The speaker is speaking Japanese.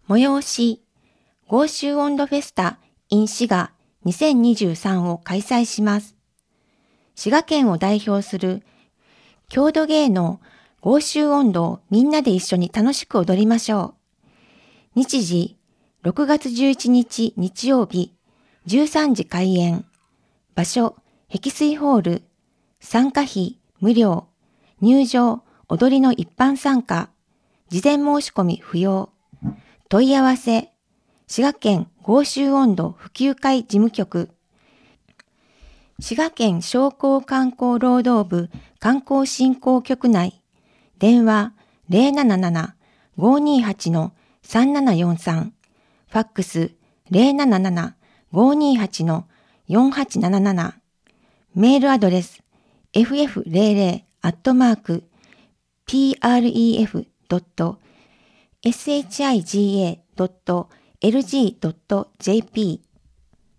催し、豪州音頭フェスタ in 滋賀2023を開催します。滋賀県を代表する郷土芸能豪州音頭をみんなで一緒に楽しく踊りましょう。日時、6月11日日曜日、13時開演。場所、碧水ホール。参加費、無料。入場、踊りの一般参加。事前申し込み不要。問い合わせ、滋賀県豪州音頭普及会事務局。滋賀県商工観光労働部観光振興局内。電話077-528-3743。ファックス077-528-4877。メールアドレス ff00@pref.shiga.lg.jp